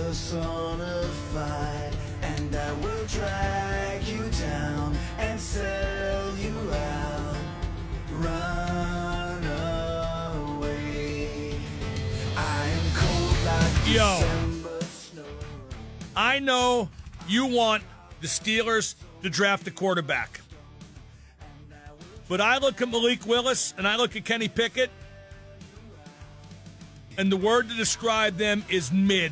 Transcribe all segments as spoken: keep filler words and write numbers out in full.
personified, and I will drag you down and sell you out. Run away. I am cold like Yo. December snow. I know you want the Steelers to draft a quarterback. But I look at Malik Willis and I look at Kenny Pickett, and the word to describe them is mid.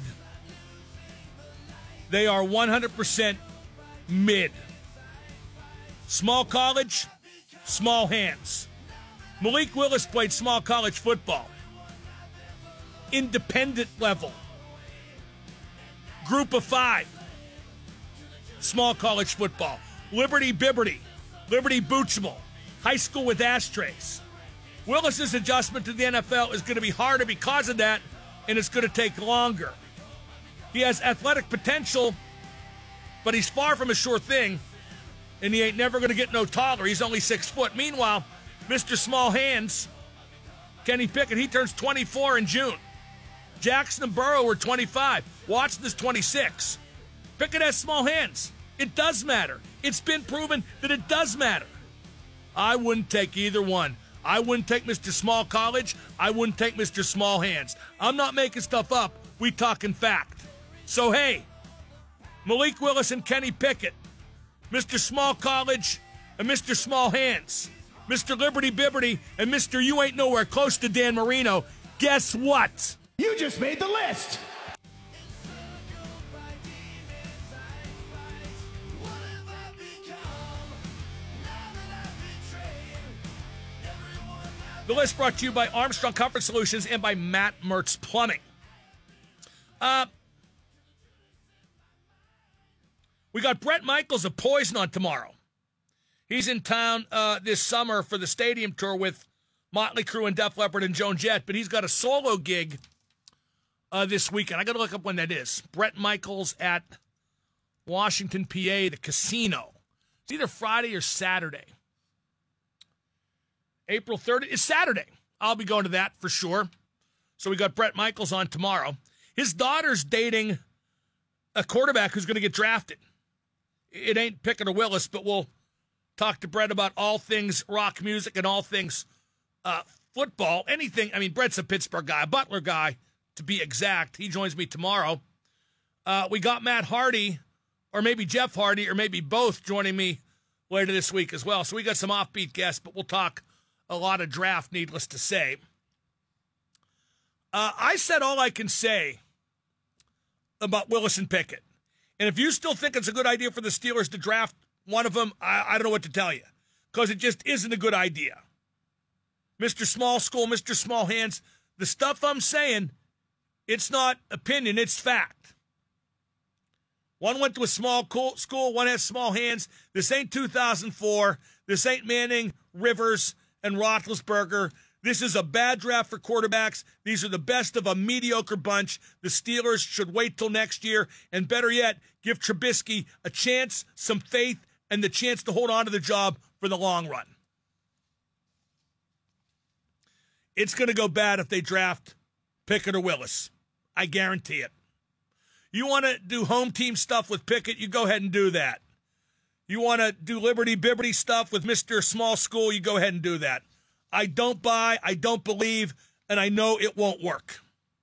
They are one hundred percent mid. Small college, small hands. Malik Willis played small college football. Independent level. Group of five. Small college football. Liberty Bibberty. Liberty Boochmal. High school with ashtrays. Willis's adjustment to the N F L is going to be harder because of that, and it's going to take longer. He has athletic potential, but he's far from a sure thing, and he ain't never going to get no taller. He's only six foot. Meanwhile, Mister Small Hands, Kenny Pickett, he turns twenty-four in June. Jackson and Burrow were twenty-five. Watson is twenty-six. Pickett has small hands. It does matter. It's been proven that it does matter. I wouldn't take either one. I wouldn't take Mister Small College. I wouldn't take Mister Small Hands. I'm not making stuff up. We talking fact. So, hey, Malik Willis and Kenny Pickett, Mister Small College and Mister Small Hands, Mister Liberty Bibberty and Mister You Ain't Nowhere Close to Dan Marino, guess what? You just made the list. The list brought to you by Armstrong Comfort Solutions and by Matt Mertz Plumbing. Uh, we got Bret Michaels of Poison on tomorrow. He's in town uh, this summer for the stadium tour with Motley Crue and Def Leppard and Joan Jett, but he's got a solo gig uh, this weekend. I got to look up when that is. Bret Michaels at Washington, P A, the casino. It's either Friday or Saturday. April thirtieth is Saturday. I'll be going to that for sure. So we got Bret Michaels on tomorrow. His daughter's dating a quarterback who's going to get drafted. It ain't Pickett or Willis, but we'll talk to Bret about all things rock music and all things uh, football. Anything. I mean, Bret's a Pittsburgh guy, a Butler guy, to be exact. He joins me tomorrow. Uh, we got Matt Hardy, or maybe Jeff Hardy, or maybe both joining me later this week as well. So we got some offbeat guests, but we'll talk a lot of draft, needless to say. Uh, I said all I can say about Willis and Pickett. And if you still think it's a good idea for the Steelers to draft one of them, I, I don't know what to tell you. Because it just isn't a good idea. Mister Small School, Mister Small Hands, the stuff I'm saying, it's not opinion, it's fact. One went to a small school, one has small hands. This ain't two thousand four. This ain't Manning, Rivers, and Roethlisberger. This is a bad draft for quarterbacks. These are the best of a mediocre bunch. The Steelers should wait till next year, and better yet, give Trubisky a chance, some faith, and the chance to hold on to the job for the long run. It's going to go bad if they draft Pickett or Willis. I guarantee it. You want to do home team stuff with Pickett, you go ahead and do that. You want to do Liberty Bibberty stuff with Mister Small School, you go ahead and do that. I don't buy, I don't believe, and I know it won't work.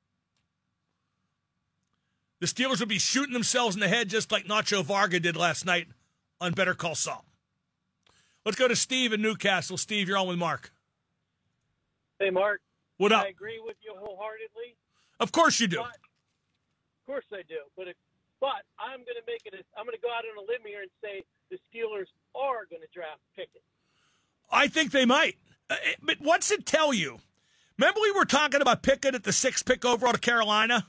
The Steelers will be shooting themselves in the head just like Nacho Varga did last night on Better Call Saul. Let's go to Steve in Newcastle. Steve, you're on with Mark. Hey, Mark. What up? I agree with you wholeheartedly. Of course you do. But, of course I do. But if, but I'm going to make it. A, I'm going to go out on a limb here and say the Steelers are going to draft Pickett. I think they might. Uh, but what's it tell you? Remember we were talking about Pickett at the sixth pick overall to Carolina?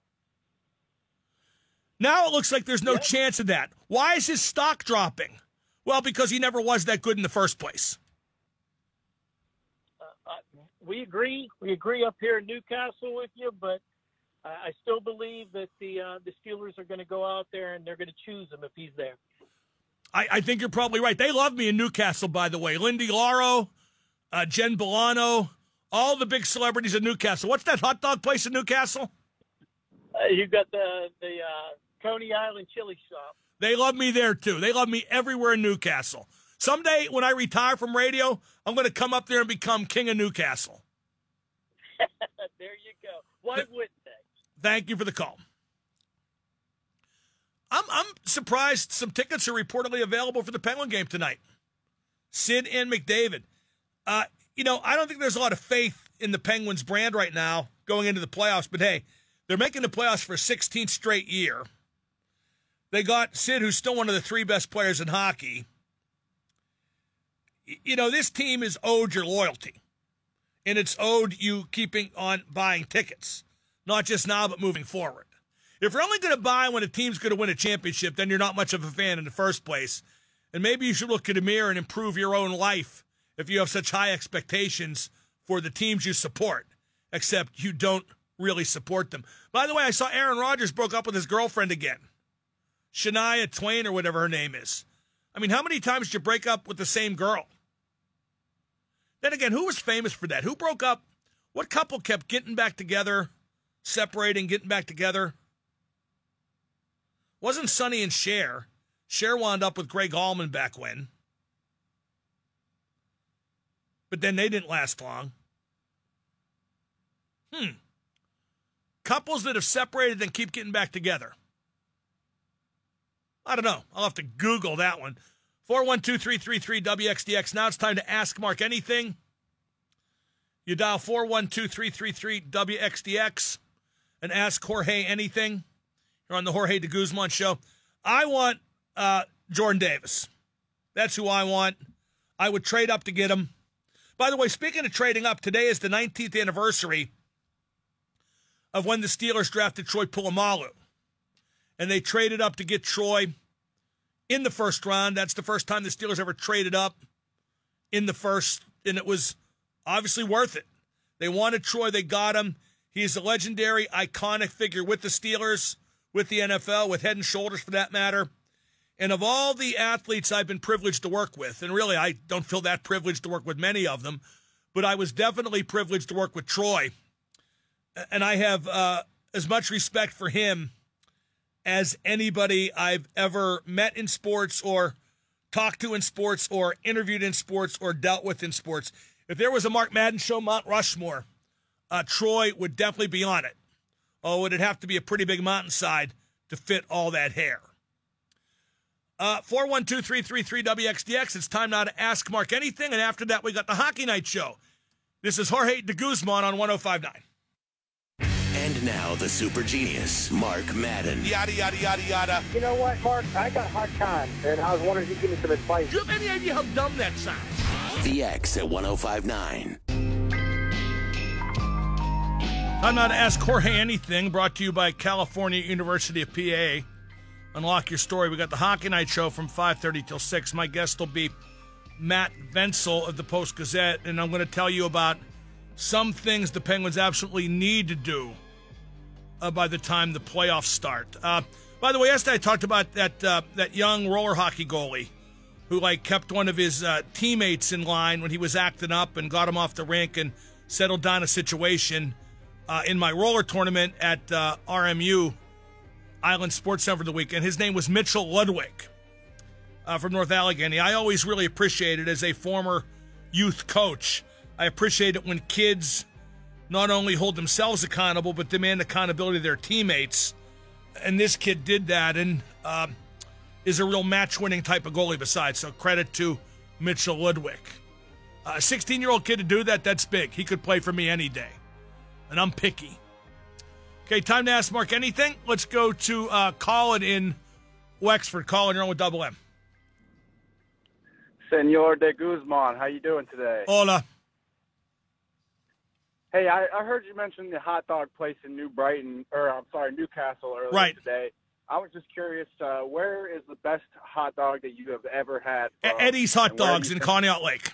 Now it looks like there's no yep. chance of that. Why is his stock dropping? Well, because he never was that good in the first place. Uh, uh, we agree. We agree up here in Newcastle with you, but uh, I still believe that the uh, the Steelers are going to go out there and they're going to choose him if he's there. I, I think you're probably right. They love me in Newcastle, by the way. Lindy Lauro, uh, Jen Bolano, all the big celebrities in Newcastle. What's that hot dog place in Newcastle? Uh, you got the the uh, Coney Island Chili Shop. They love me there, too. They love me everywhere in Newcastle. Someday, when I retire from radio, I'm going to come up there and become king of Newcastle. There you go. Why wouldn't they? Thank you for the call. I'm I'm surprised some tickets are reportedly available for the Penguin game tonight. Sid and McDavid. Uh, you know, I don't think there's a lot of faith in the Penguins brand right now going into the playoffs, but hey, they're making the playoffs for a sixteenth straight year. They got Sid, who's still one of the three best players in hockey. You know, this team is owed your loyalty, and it's owed you keeping on buying tickets, not just now, but moving forward. If you're only going to buy when a team's going to win a championship, then you're not much of a fan in the first place. And maybe you should look in the mirror and improve your own life if you have such high expectations for the teams you support, except you don't really support them. By the way, I saw Aaron Rodgers broke up with his girlfriend again. Shania Twain or whatever her name is. I mean, how many times did you break up with the same girl? Then again, who was famous for that? Who broke up? What couple kept getting back together, separating, getting back together? Wasn't Sonny and Cher. Cher wound up with Greg Allman back when. But then they didn't last long. Hmm. Couples that have separated then keep getting back together. I don't know. I'll have to Google that one. four one two, three three three, W X D X. Now it's time to ask Mark anything. You dial four one two, three three three, W X D X and ask Jorge anything. You're on the Jorge de Guzman show. I want uh, Jordan Davis. That's who I want. I would trade up to get him. By the way, speaking of trading up, today is the nineteenth anniversary of when the Steelers drafted Troy Polamalu. And they traded up to get Troy in the first round. That's the first time the Steelers ever traded up in the first, and it was obviously worth it. They wanted Troy. They got him. He is a legendary, iconic figure with the Steelers, with the N F L, with Head and Shoulders for that matter. And of all the athletes I've been privileged to work with, and really I don't feel that privileged to work with many of them, but I was definitely privileged to work with Troy. And I have uh, as much respect for him as anybody I've ever met in sports or talked to in sports or interviewed in sports or dealt with in sports. If there was a Mark Madden show, Mount Rushmore, uh, Troy would definitely be on it. Oh, it'd have to be a pretty big mountainside to fit all that hair. Uh, four one two, three three three, W X D X. It's time now to ask Mark anything, and after that we got the Hockey Night Show. This is Jorge de Guzman on one oh five point nine. And now the super genius, Mark Madden. Yada, yada, yada, yada. You know what, Mark? I got a hard time, and I was wondering if you could give me some advice. Do you have any idea how dumb that sounds? The X at one oh five point nine. Time now to ask Jorge anything, brought to you by California University of P A. Unlock your story. We got the Hockey Night Show from five thirty till six. My guest will be Matt Vensel of the Post-Gazette, and I'm going to tell you about some things the Penguins absolutely need to do uh, by the time the playoffs start. Uh, by the way, yesterday I talked about that uh, that young roller hockey goalie who like kept one of his uh, teammates in line when he was acting up and got him off the rink and settled down a situation uh, in my roller tournament at uh, R M U, Island Sports Center for the weekend. His name was Mitchell Ludwig uh, from North Allegheny. I always really appreciate it as a former youth coach. I appreciate it when kids not only hold themselves accountable, but demand accountability of their teammates. And this kid did that and um, is a real match-winning type of goalie besides. So credit to Mitchell Ludwig. A sixteen-year-old kid to do that, that's big. He could play for me any day. And I'm picky. Okay, time to ask Mark anything. Let's go to uh, Colin in Wexford. Colin, you're on with Double M. Senor de Guzman, how you doing today? Hola. Hey, I, I heard you mention the hot dog place in New Brighton, or I'm sorry, Newcastle earlier right. today. I was just curious, uh, where is the best hot dog that you have ever had from? Eddie's Hot Dogs in Conneaut Lake.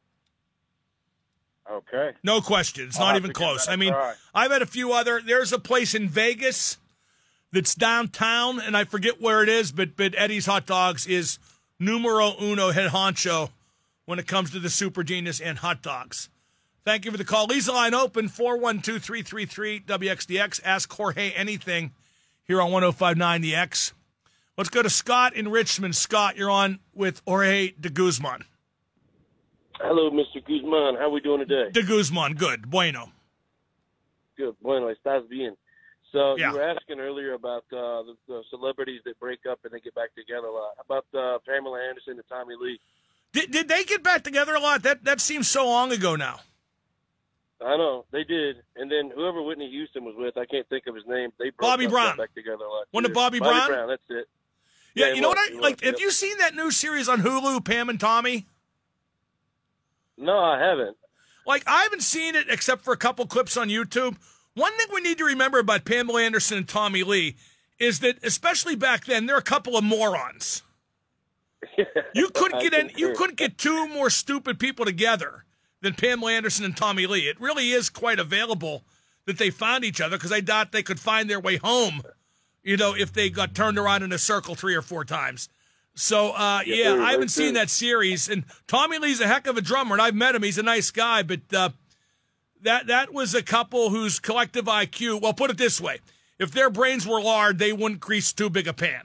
Okay. No question. It's I'll not have even to give close. that a I mean, try. I've had a few other. There's a place in Vegas that's downtown, and I forget where it is, but but Eddie's Hot Dogs is numero uno head honcho when it comes to the super genius and hot dogs. Thank you for the call. Leave the line open, four one two, three three three, W X D X. Ask Jorge anything. here on one oh five point nine The X. Let's go to Scott in Richmond. Scott, you're on with Jorge de Guzman. Hello, Mister Guzman. How are we doing today? De Guzman, good. Bueno. Good. Bueno, estás bien. So Yeah. you were asking earlier about uh, the, the celebrities that break up and they get back together a lot. How about uh, Pamela Anderson and Tommy Lee? Did, did they get back together a lot? That that seems so long ago now. I know, they did. And then whoever Whitney Houston was with, I can't think of his name. They broke Bobby up, Brown. got back together a lot. One of too. Bobby Bobby Brown? Brown, that's it. Yeah, Yeah, you he know was, what I he like? was, Have yep. you seen that new series on Hulu, Pam and Tommy? No, I haven't. Like, I haven't seen it except for a couple clips on YouTube. One thing we need to remember about Pamela Anderson and Tommy Lee is that, especially back then, they're a couple of morons. You couldn't I get any, you concur. couldn't get two more stupid people together than Pamela Anderson and Tommy Lee. It really is quite available that they found each other because I doubt they could find their way home, you know, if they got turned around in a circle three or four times. So, uh, yeah, Yeah, I very haven't seen true. that series. And Tommy Lee's a heck of a drummer, and I've met him. He's a nice guy, but uh, that that was a couple whose collective I Q, well, put it this way. If their brains were lard, they wouldn't grease too big a pan.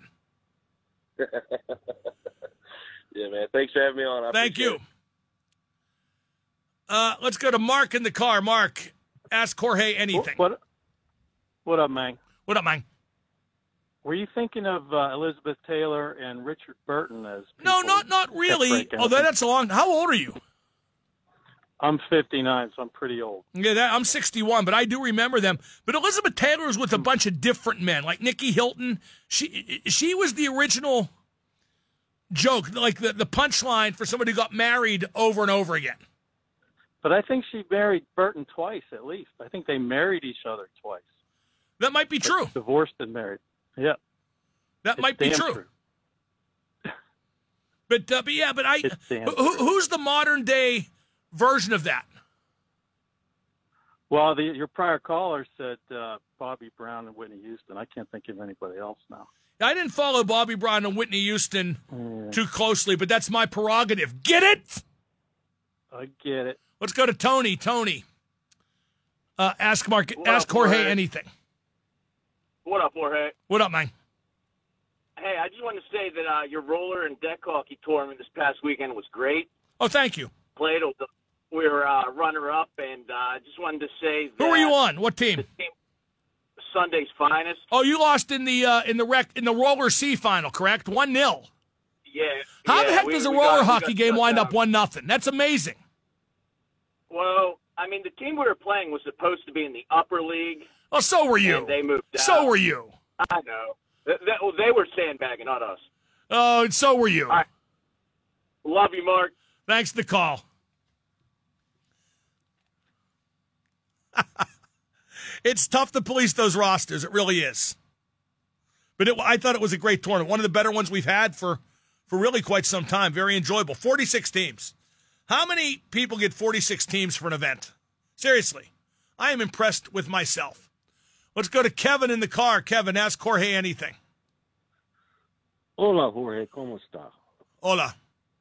Yeah, man. Thanks for having me on. I Thank appreciate you. it. Uh, let's go to Mark in the car. Mark, ask Jorge anything. What, what up, man? What up, man? Were you thinking of uh, Elizabeth Taylor and Richard Burton as No, people not not kept really. breaking Although up? that's a long. How old are you? I'm fifty-nine, so I'm pretty old. Yeah, that, I'm sixty-one, but I do remember them. But Elizabeth Taylor was with a bunch of different men, like Nikki Hilton. She she was the original joke, like the, the punchline for somebody who got married over and over again. But I think she married Burton twice, at least. I think they married each other twice. That might be true. Divorced and married. Yeah. That It's might be damn true. But uh, but yeah, but I It's damn who, true. who's the modern day version of that? Well, the, your prior caller said uh, Bobby Brown and Whitney Houston. I can't think of anybody else now. I didn't follow Bobby Brown and Whitney Houston Yeah. too closely, but that's my prerogative. Get it? I get it. Let's go to Tony. Tony, uh, ask Mark, What ask up, Jorge Jorge? anything. What up, Jorge? What up, man? Hey, I just wanted to say that uh, your roller and deck hockey tournament this past weekend was great. Oh, thank you. Played, we were uh, runner-up, and I uh, just wanted to say that Who were you on? What the team? team, Sunday's finest. Oh, you lost in the uh, in the rec in the roller C final, correct? One nil. Yeah. How yeah, the heck we- does a we roller got- we hockey got game shut wind down. up one nothing? That's amazing. Well, I mean, the team we were playing was supposed to be in the upper league, Oh, so were you. and they moved down. So were you. I know. They, they, well, they were sandbagging, not us. Oh, and so were you. All right. Love you, Mark. Thanks for the call. It's tough to police those rosters. It really is. But it, I thought it was a great tournament. One of the better ones we've had for, for really quite some time. Very enjoyable. forty-six teams. How many people get forty-six teams for an event? Seriously. I am impressed with myself. Let's go to Kevin in the car. Kevin, ask Jorge anything. Hola, Jorge. ¿Cómo está? Hola.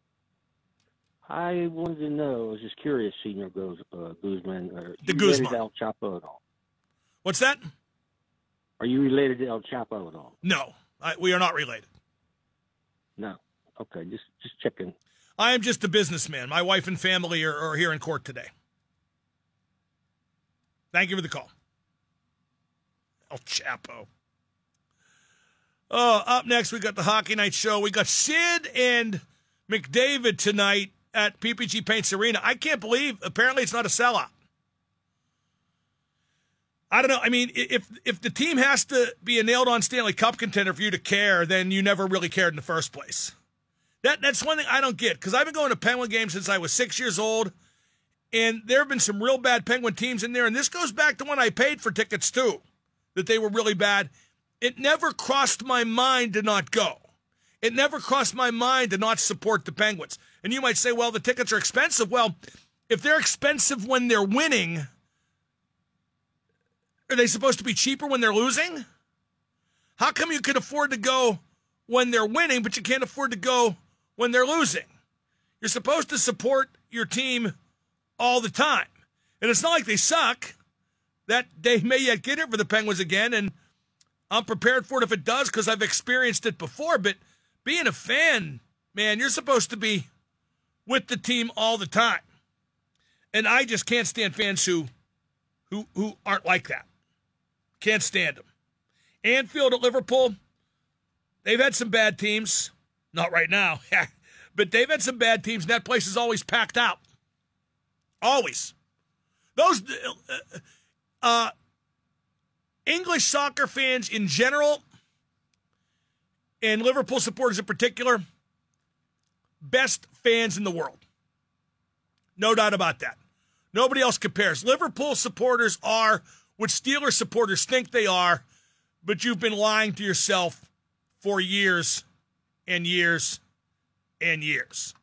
I wanted to know, I was just curious, Senor Guz, uh, Guzman. Are The you Guzman. related to El Chapo at all? What's that? Are you related to El Chapo at all? No, I, we are not related. No. Okay, just just checking. I am just a businessman. My wife and family are, are here in court today. Thank you for the call. El Chapo. Oh, up next, we got the Hockey Night Show. We got Sid and McDavid tonight at P P G Paints Arena. I can't believe, apparently it's not a sellout. I don't know. I mean, if if the team has to be a nailed-on Stanley Cup contender for you to care, then you never really cared in the first place. That That's one thing I don't get, because I've been going to Penguin games since I was six years old, and there have been some real bad Penguin teams in there, and this goes back to when I paid for tickets, too, that they were really bad. It never crossed my mind to not go. It never crossed my mind to not support the Penguins. And you might say, well, the tickets are expensive. Well, if they're expensive when they're winning, are they supposed to be cheaper when they're losing? How come you can afford to go when they're winning, but you can't afford to go when they're losing? You're supposed to support your team all the time. And it's not like they suck. That they may yet get it for the Penguins again. And I'm prepared for it if it does because I've experienced it before. But being a fan, man, you're supposed to be with the team all the time. And I just can't stand fans who who who aren't like that. Can't stand them. Anfield at Liverpool, they've had some bad teams. Not right now. But they've had some bad teams, and that place is always packed out. Always. Those uh, uh, English soccer fans in general, and Liverpool supporters in particular, best fans in the world. No doubt about that. Nobody else compares. Liverpool supporters are what Steelers supporters think they are, but you've been lying to yourself for years and years and years.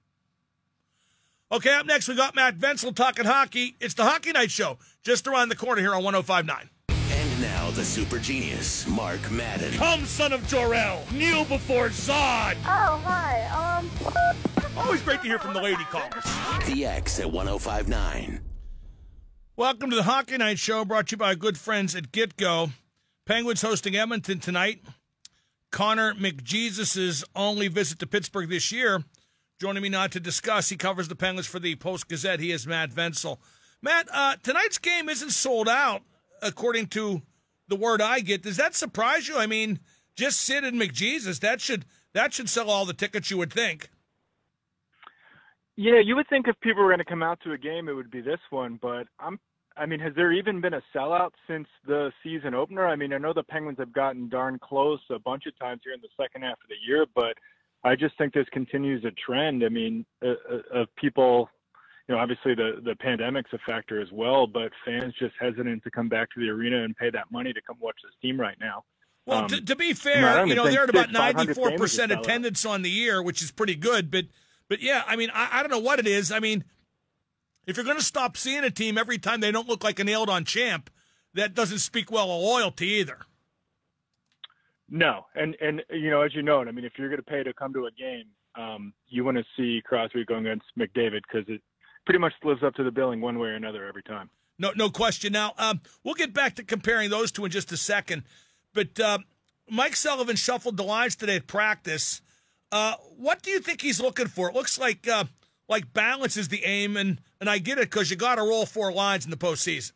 Okay, up next we got Matt Vensel talking hockey. It's the Hockey Night Show, just around the corner here on one oh five point nine. And now the super genius, Mark Madden. Come, son of Jor-El, kneel before Zod. Oh, hi. Um. Always great to hear from the lady callers. The X at one oh five point nine. Welcome to the Hockey Night Show, brought to you by our good friends at GetGo. Penguins hosting Edmonton tonight. Connor McJesus's only visit to Pittsburgh this year. Joining me now to discuss, he covers the Penguins for the Post-Gazette. He is Matt Vensel. Matt, uh, tonight's game isn't sold out, according to the word I get. Does that surprise you? I mean, just Sid and McJesus, that should that should sell all the tickets, you would think. Yeah, you would think if people were going to come out to a game, it would be this one. But I'm, I mean, has there even been a sellout since the season opener? I mean, I know the Penguins have gotten darn close a bunch of times here in the second half of the year, but I just think this continues a trend. I mean, uh, uh, of people, you know, obviously the, the pandemic's a factor as well, but fans just hesitant to come back to the arena and pay that money to come watch this team right now. Well, um, to, to be fair, you know, they're at about ninety-four percent attendance attendance on the year, which is pretty good. But, but yeah, I mean, I, I don't know what it is. I mean, if you're going to stop seeing a team every time they don't look like a nailed-on champ, that doesn't speak well of loyalty either. No, and and you know, as you know, I mean, if you're going to pay to come to a game, um, you want to see Crosby going against McDavid because it pretty much lives up to the billing one way or another every time. No, no question. Now, um, we'll get back to comparing those two in just a second. But uh, Mike Sullivan shuffled the lines today at practice. Uh, what do you think he's looking for? It looks like uh, like balance is the aim, and and I get it because you got to roll four lines in the postseason.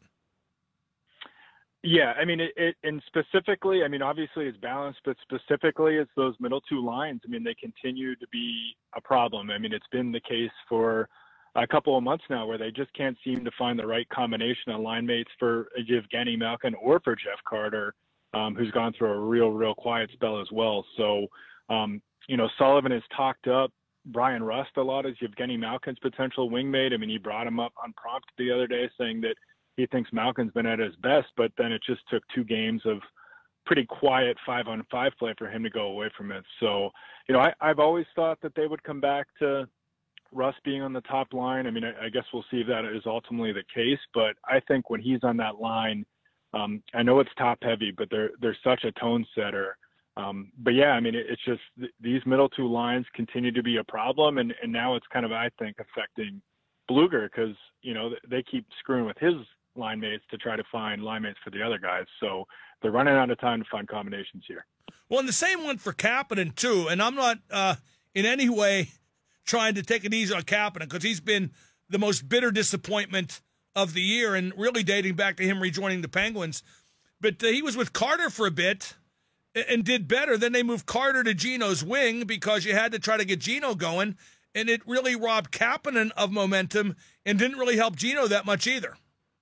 Yeah, I mean, it, it, and specifically, I mean, obviously it's balanced, but specifically it's those middle two lines. I mean, they continue to be a problem. I mean, it's been the case for a couple of months now where they just can't seem to find the right combination of line mates for Evgeny Malkin or for Jeff Carter, um, who's gone through a real, real quiet spell as well. So, um, you know, Sullivan has talked up Brian Rust a lot as Evgeny Malkin's potential wingmate. I mean, he brought him up unprompted the other day saying that he thinks Malkin's been at his best, but then it just took two games of pretty quiet five-on-five play for him to go away from it. So, you know, I, I've always thought that they would come back to Russ being on the top line. I mean, I, I guess we'll see if that is ultimately the case, but I think when he's on that line, um, I know it's top-heavy, but they're they're such a tone setter. Um, but, yeah, I mean, it, it's just th- these middle two lines continue to be a problem, and, and now it's kind of, I think, affecting Bluger because, you know, they keep screwing with his line mates to try to find line mates for the other guys. So they're running out of time to find combinations here. Well, and the same one for Kapanen, too. And I'm not uh, in any way trying to take it easy on Kapanen because he's been the most bitter disappointment of the year and really dating back to him rejoining the Penguins. But uh, he was with Carter for a bit and did better. Then they moved Carter to Gino's wing because you had to try to get Gino going. And it really robbed Kapanen of momentum and didn't really help Gino that much either.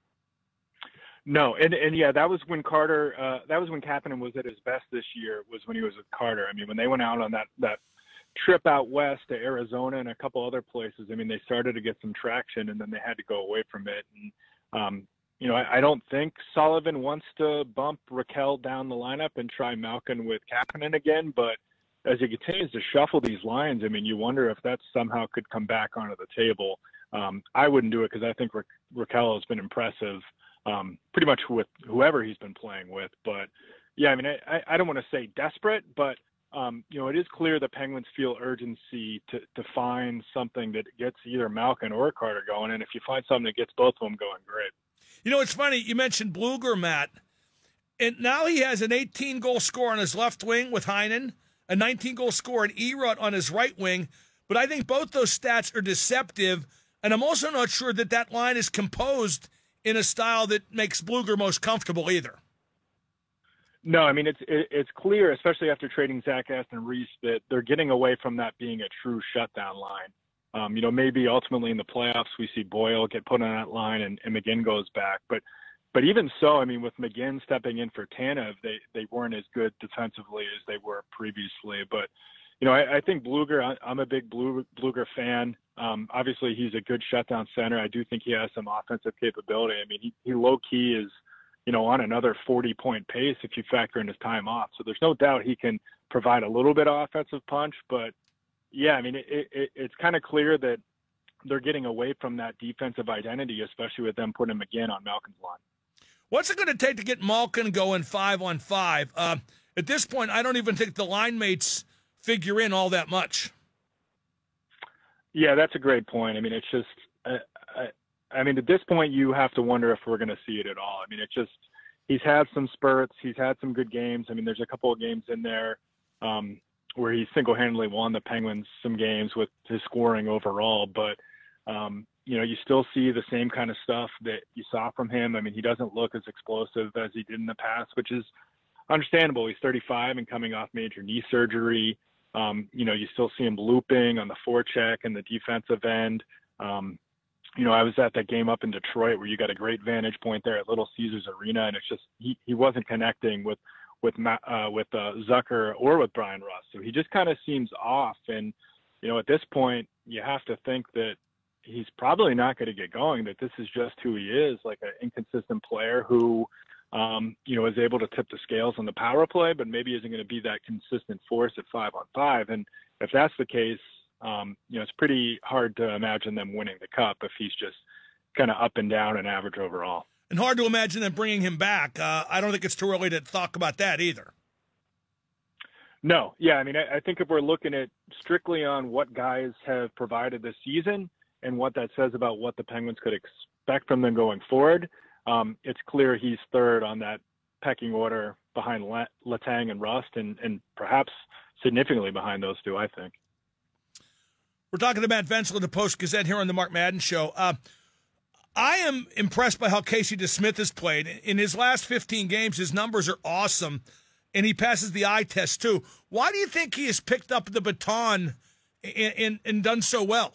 No, and, and yeah, that was when Carter, uh, that was when Kapanen was at his best this year, was when he was with Carter. I mean, when they went out on that, that trip out west to Arizona and a couple other places, I mean, they started to get some traction and then they had to go away from it. And, um, you know, I, I don't think Sullivan wants to bump Raquel down the lineup and try Malkin with Kapanen again, but as he continues to shuffle these lines, I mean, you wonder if that somehow could come back onto the table. Um, I wouldn't do it because I think Ra- Raquel has been impressive. Um, pretty much with whoever he's been playing with. But, yeah, I mean, I, I don't want to say desperate, but, um, you know, it is clear the Penguins feel urgency to, to find something that gets either Malkin or Carter going. And if you find something that gets both of them going, great. You know, it's funny. You mentioned Bluger, Matt. And now he has an eighteen-goal scorer on his left wing with Heinen, a nineteen-goal scorer in Erod on his right wing. But I think both those stats are deceptive, and I'm also not sure that that line is composed in a style that makes Blueger most comfortable either. No, I mean, it's it, it's clear, especially after trading Zach Aston Reese, that they're getting away from that being a true shutdown line. Um, you know, maybe ultimately in the playoffs we see Boyle get put on that line and, and McGinn goes back. But but even so, I mean, with McGinn stepping in for Tanev, they, they weren't as good defensively as they were previously. But, you know, I, I think Blueger, I, I'm a big Blue, Blueger fan. Um, obviously, he's a good shutdown center. I do think he has some offensive capability. I mean, he, he low-key is, you know, on another forty-point pace if you factor in his time off. So there's no doubt he can provide a little bit of offensive punch. But, yeah, I mean, it, it, it's kind of clear that they're getting away from that defensive identity, especially with them putting McGinn on Malkin's line. What's it going to take to get Malkin going five on five? Uh, at this point, I don't even think the line mates figure in all that much. Yeah, that's a great point. I mean, it's just, uh, I, I mean, at this point, you have to wonder if we're going to see it at all. I mean, it's just, he's had some spurts. He's had some good games. I mean, there's a couple of games in there um, where he single-handedly won the Penguins some games with his scoring overall. But, um, you know, you still see the same kind of stuff that you saw from him. I mean, he doesn't look as explosive as he did in the past, which is understandable. He's thirty-five and coming off major knee surgery. Um, you know, you still see him looping on the forecheck and the defensive end. Um, you know, I was at that game up in Detroit where you got a great vantage point there at Little Caesars Arena, and it's just he, he wasn't connecting with with uh, with uh, Zucker or with Brian Rust. So he just kind of seems off. And, you know, at this point, you have to think that he's probably not going to get going, that this is just who he is, like an inconsistent player who, um, you know, is able to tip the scales on the power play, but maybe isn't going to be that consistent force at five on five. And if that's the case, um, you know, it's pretty hard to imagine them winning the cup if he's just kind of up and down and average overall. And hard to imagine them bringing him back. Uh, I don't think it's too early to talk about that either. No. Yeah. I mean, I, I think if we're looking at strictly on what guys have provided this season and what that says about what the Penguins could expect from them going forward, um, it's clear he's third on that pecking order behind Letang and Rust, and, and perhaps significantly behind those two, I think. We're talking to Matt Vensel of the Post-Gazette here on the Mark Madden Show. Uh, I am impressed by how Casey DeSmith has played. In his last fifteen games, his numbers are awesome, and he passes the eye test too. Why do you think he has picked up the baton and, and, and done so well?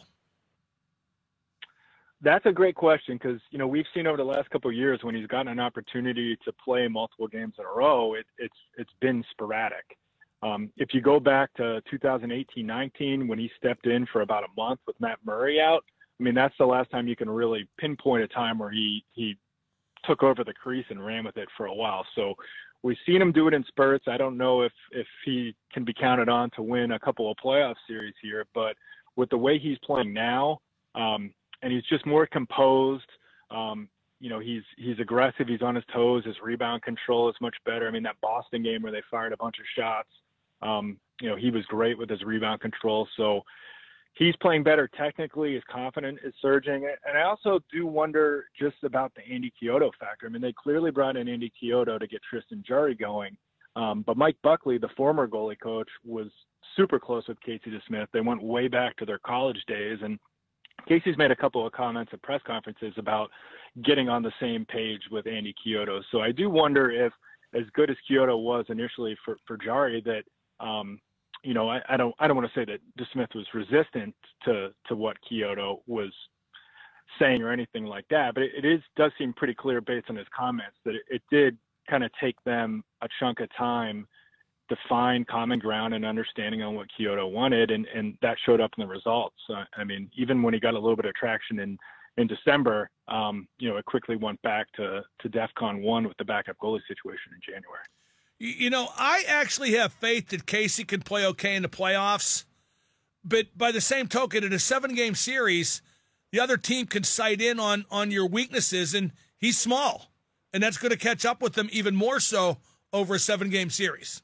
That's a great question because, you know, we've seen over the last couple of years when he's gotten an opportunity to play multiple games in a row, it, it's it's been sporadic. Um, if you go back to two thousand eighteen nineteen when he stepped in for about a month with Matt Murray out, I mean, that's the last time you can really pinpoint a time where he, he took over the crease and ran with it for a while. So we've seen him do it in spurts. I don't know if, if he can be counted on to win a couple of playoff series here, but with the way he's playing now, um, and he's just more composed. Um, you know, he's he's aggressive. He's on his toes. His rebound control is much better. I mean, that Boston game where they fired a bunch of shots, um, you know, he was great with his rebound control. So he's playing better technically. His confidence is surging. And I also do wonder just about the Andy Chiodo factor. I mean, they clearly brought in Andy Chiodo to get Tristan Jarry going. Um, but Mike Buckley, the former goalie coach, was super close with Casey DeSmith. They went way back to their college days. And Casey's made a couple of comments at press conferences about getting on the same page with Andy Chiodo. So I do wonder if, as good as Chiodo was initially for, for Jarry, that, um, you know, I, I don't I don't want to say that DeSmith was resistant to, to what Chiodo was saying or anything like that, but it, it is does seem pretty clear based on his comments that it, it did kind of take them a chunk of time to find common ground and understanding on what Chiodo wanted, and, and that showed up in the results. Uh, I mean, even when he got a little bit of traction in, in December, um, you know, it quickly went back to, to DEFCON one with the backup goalie situation in January. You know, I actually have faith that Casey can play okay in the playoffs, but by the same token, in a seven-game series, the other team can sight in on, on your weaknesses, and he's small, and that's going to catch up with them even more so over a seven-game series.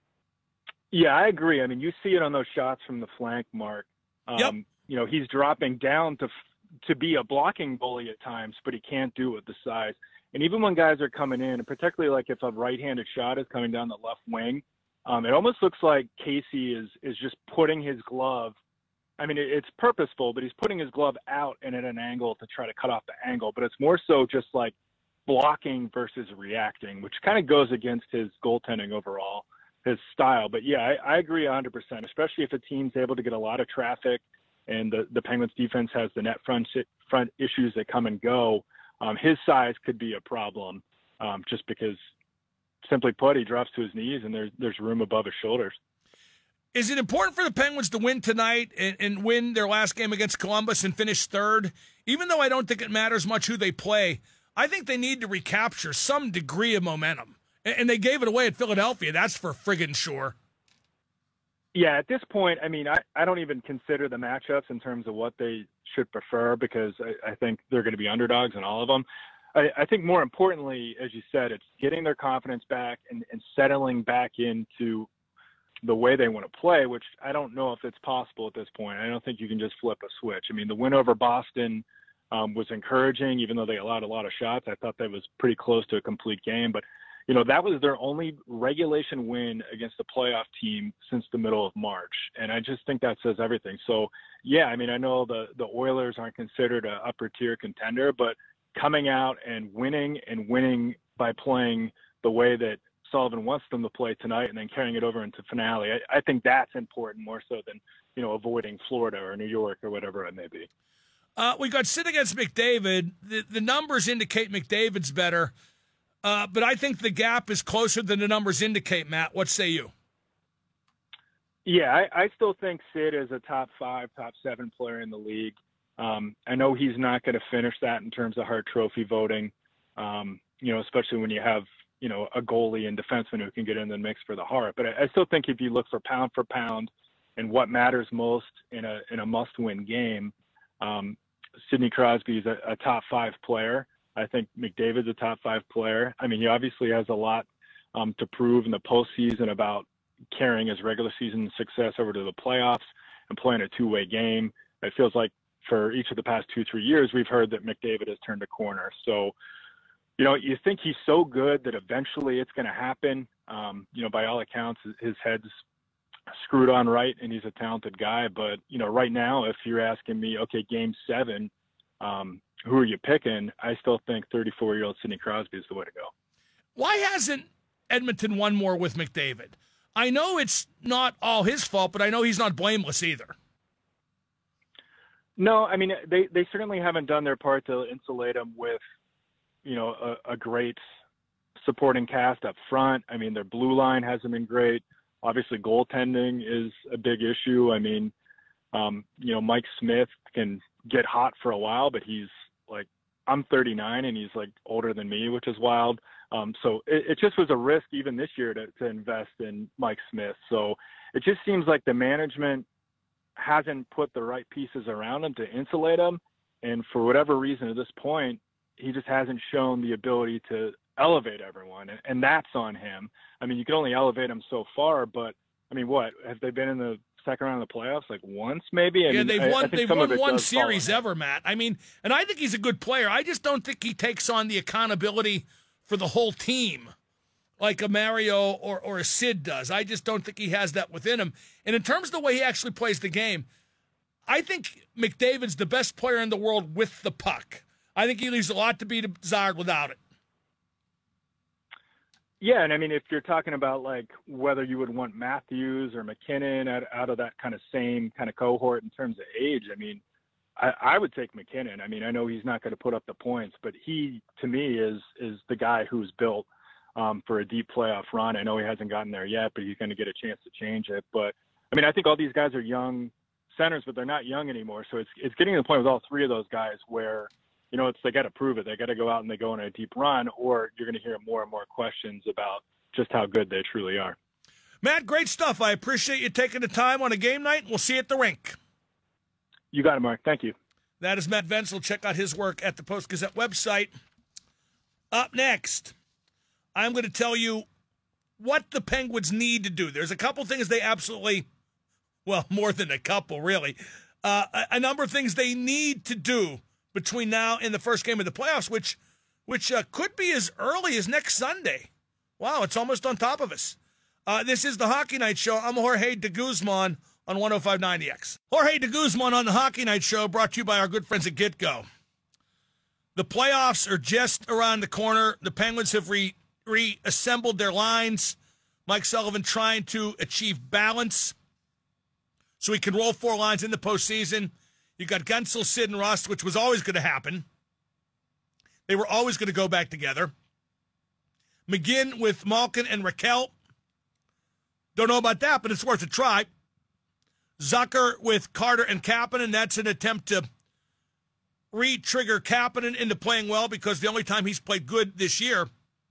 Yeah, I agree. I mean, you see it on those shots from the flank, Mark. Um, yep. You know, he's dropping down to to be a blocking goalie at times, but he can't do it with the size. And even when guys are coming in, and particularly like if a right-handed shot is coming down the left wing, um, it almost looks like Casey is is just putting his glove. I mean, it, it's purposeful, but he's putting his glove out and at an angle to try to cut off the angle. But it's more so just like blocking versus reacting, which kind of goes against his goaltending overall, his style. But yeah, I, I agree one hundred percent, especially if a team's able to get a lot of traffic and the, the Penguins defense has the net front front issues that come and go. Um, his size could be a problem um, just because, simply put, he drops to his knees and there's, there's room above his shoulders. Is it important for the Penguins to win tonight and, and win their last game against Columbus and finish third? Even though I don't think it matters much who they play, I think they need to recapture some degree of momentum. And, and they gave it away at Philadelphia. That's for friggin' sure. Yeah, at this point, I mean, I, I don't even consider the matchups in terms of what they should prefer because I, I think they're going to be underdogs in all of them. I, I think more importantly, as you said, it's getting their confidence back and, and settling back into the way they want to play, which I don't know if it's possible at this point. I don't think you can just flip a switch. I mean, the win over Boston um, was encouraging, even though they allowed a lot of shots. I thought that was pretty close to a complete game, but you know, that was their only regulation win against a playoff team since the middle of March. And I just think that says everything. So, yeah, I mean, I know the, the Oilers aren't considered an upper tier contender, but coming out and winning and winning by playing the way that Sullivan wants them to play tonight and then carrying it over into finale, I, I think that's important more so than, you know, avoiding Florida or New York or whatever it may be. Uh, we got Sid against McDavid. The, the numbers indicate McDavid's better. Uh, but I think the gap is closer than the numbers indicate, Matt. What say you? Yeah, I, I still think Sid is a top five, top seven player in the league. Um, I know he's not going to finish that in terms of Hart Trophy voting, um, you know, especially when you have, you know, a goalie and defenseman who can get in the mix for the Hart. But I, I still think if you look for pound for pound and what matters most in a in a must-win game, um, Sidney Crosby is a, a top five player. I think McDavid's a top five player. I mean, he obviously has a lot um, to prove in the postseason about carrying his regular season success over to the playoffs and playing a two-way game. It feels like for each of the past two, three years, we've heard that McDavid has turned a corner. So, you know, you think he's so good that eventually it's going to happen. Um, you know, by all accounts, his head's screwed on right, and he's a talented guy. But, you know, right now, if you're asking me, okay, game seven, um, who are you picking? I still think thirty-four-year-old Sidney Crosby is the way to go. Why hasn't Edmonton won more with McDavid? I know it's not all his fault, but I know he's not blameless either. No, I mean, they, they certainly haven't done their part to insulate him with, you know, a, a great supporting cast up front. I mean, their blue line hasn't been great. Obviously, goaltending is a big issue. I mean, um, you know, Mike Smith can get hot for a while, but he's like, I'm thirty-nine and he's like older than me, which is wild. Um, so it, it just was a risk even this year to, to invest in Mike Smith. So it just seems like the management hasn't put the right pieces around him to insulate him. And for whatever reason at this point, he just hasn't shown the ability to elevate everyone. And, and that's on him. I mean, you can only elevate him so far, but I mean, what, have they been in the second round of the playoffs like once maybe? I yeah, mean, they've I, won. I they've won one series ever, Matt. I mean, and I think he's a good player. I just don't think he takes on the accountability for the whole team like a Mario or or a Sid does. I just don't think he has that within him. And in terms of the way he actually plays the game, I think McDavid's the best player in the world with the puck. I think he leaves a lot to be desired without it. Yeah, and I mean, if you're talking about like whether you would want Matthews or McKinnon out, out of that kind of same kind of cohort in terms of age, I mean, I, I would take McKinnon. I mean, I know he's not going to put up the points, but he, to me, is is the guy who's built um, for a deep playoff run. I know he hasn't gotten there yet, but he's going to get a chance to change it. But I mean, I think all these guys are young centers, but they're not young anymore. So it's it's getting to the point with all three of those guys where, you know, it's they got to prove it. They got to go out and they go on a deep run, or you're going to hear more and more questions about just how good they truly are. Matt, great stuff. I appreciate you taking the time on a game night. We'll see you at the rink. You got it, Mark. Thank you. That is Matt Wenzel. Check out his work at the Post-Gazette website. Up next, I'm going to tell you what the Penguins need to do. There's a couple things they absolutely, well, more than a couple, really, uh, a, a number of things they need to do between now and the first game of the playoffs, which which uh, could be as early as next Sunday. Wow, it's almost on top of us. Uh, this is the Hockey Night Show. I'm Jorge de Guzman on one oh five point nine The X. Jorge de Guzman on the Hockey Night Show, brought to you by our good friends at GetGo. The playoffs are just around the corner. The Penguins have re- reassembled their lines. Mike Sullivan trying to achieve balance so he can roll four lines in the postseason. You got Guentzel, Sid, and Rust, which was always going to happen. They were always going to go back together. McGinn with Malkin and Raquel. Don't know about that, but it's worth a try. Zucker with Carter and Kapanen. That's an attempt to re-trigger Kapanen into playing well, because the only time he's played good this year,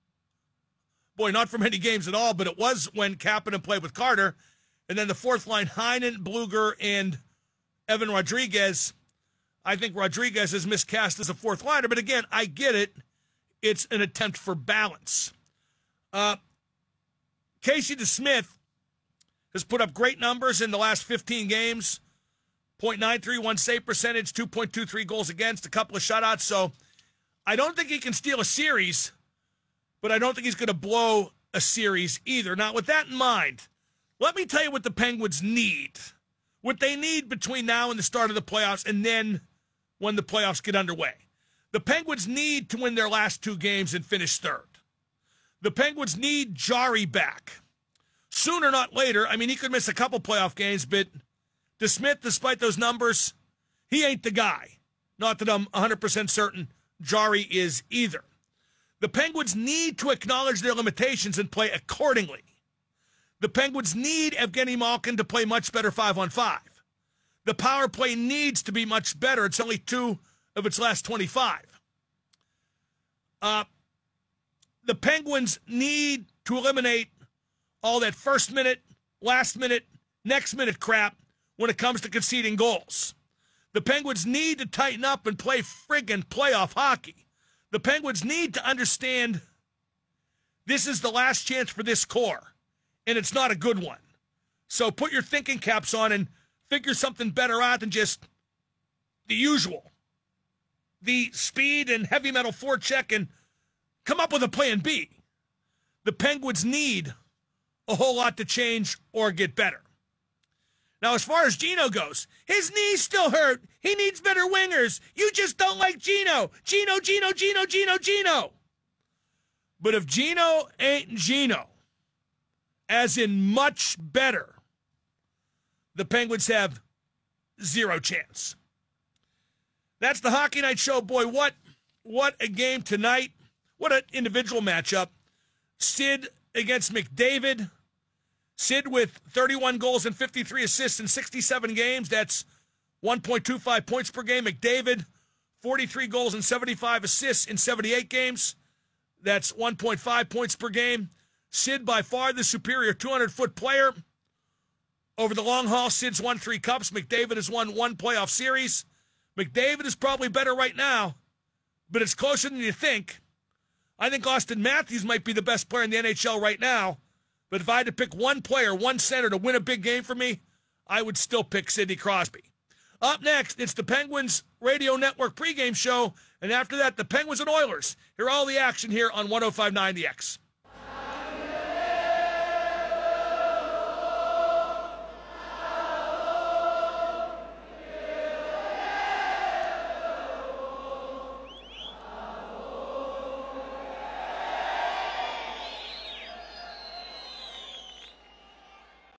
boy, not for many games at all, but it was when Kapanen played with Carter. And then the fourth line, Heinen, Bluger, and Evan Rodriguez. I think Rodriguez is miscast as a fourth liner, but again, I get it. It's an attempt for balance. Uh, Casey DeSmith has put up great numbers in the last fifteen games. point nine three one save percentage, two point two three goals against, a couple of shutouts. So I don't think he can steal a series, but I don't think he's going to blow a series either. Now, with that in mind, let me tell you what the Penguins need. What they need between now and the start of the playoffs, and then when the playoffs get underway. The Penguins need to win their last two games and finish third. The Penguins need Jari back. Sooner, not later. I mean, he could miss a couple playoff games, but DeSmith, despite those numbers, he ain't the guy. Not that I'm one hundred percent certain Jari is either. The Penguins need to acknowledge their limitations and play accordingly. The Penguins need Evgeny Malkin to play much better five on five. The power play needs to be much better. It's only two of its last twenty-five. Uh, the Penguins need to eliminate all that first minute, last minute, next minute crap when it comes to conceding goals. The Penguins need to tighten up and play friggin' playoff hockey. The Penguins need to understand this is the last chance for this core, and it's not a good one. So put your thinking caps on and figure something better out than just the usual. The speed and heavy metal forecheck, and come up with a plan B. The Penguins need a whole lot to change or get better. Now, as far as Gino goes, his knee's still hurt. He needs better wingers. You just don't like Gino. Gino, Gino, Gino, Gino, Gino. But if Gino ain't Gino, as in much better, the Penguins have zero chance. That's the Hockey Night Show. Boy, what, what a game tonight. What an individual matchup. Sid against McDavid. Sid with thirty-one goals and fifty-three assists in sixty-seven games. That's one point two five points per game. McDavid, forty-three goals and seventy-five assists in seventy-eight games. That's one point five points per game. Sid, by far the superior two hundred foot player. Over the long haul, Sid's won three cups. McDavid has won one playoff series. McDavid is probably better right now, but it's closer than you think. I think Auston Matthews might be the best player in the N H L right now. But if I had to pick one player, one center to win a big game for me, I would still pick Sidney Crosby. Up next, it's the Penguins Radio Network pregame show. And after that, the Penguins and Oilers. Hear all the action here on one oh five point nine The X.